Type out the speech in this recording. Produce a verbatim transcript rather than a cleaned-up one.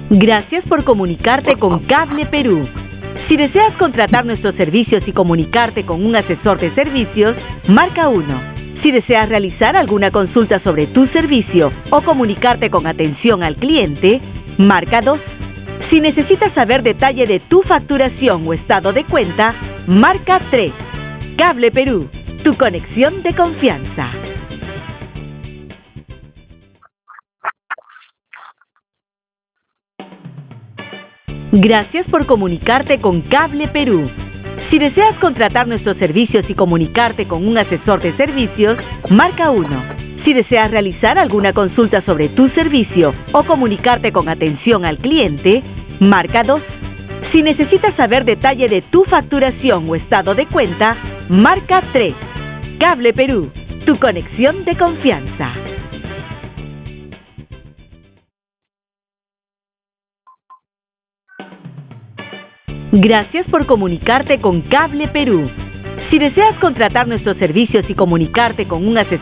Gracias por comunicarte con Cable Perú. Si deseas contratar nuestros servicios y comunicarte con un asesor de servicios, marca uno. Si deseas realizar alguna consulta sobre tu servicio o comunicarte con atención al cliente, marca dos. Si necesitas saber detalle de tu facturación o estado de cuenta, marca tres. Cable Perú, tu conexión de confianza. Gracias por comunicarte con Cable Perú. Si deseas contratar nuestros servicios y comunicarte con un asesor de servicios, marca uno. Si deseas realizar alguna consulta sobre tu servicio o comunicarte con atención al cliente, marca dos. Si necesitas saber detalle de tu facturación o estado de cuenta, marca tres. Cable Perú, tu conexión de confianza. Gracias por comunicarte con Cable Perú. Si deseas contratar nuestros servicios y comunicarte con un asesor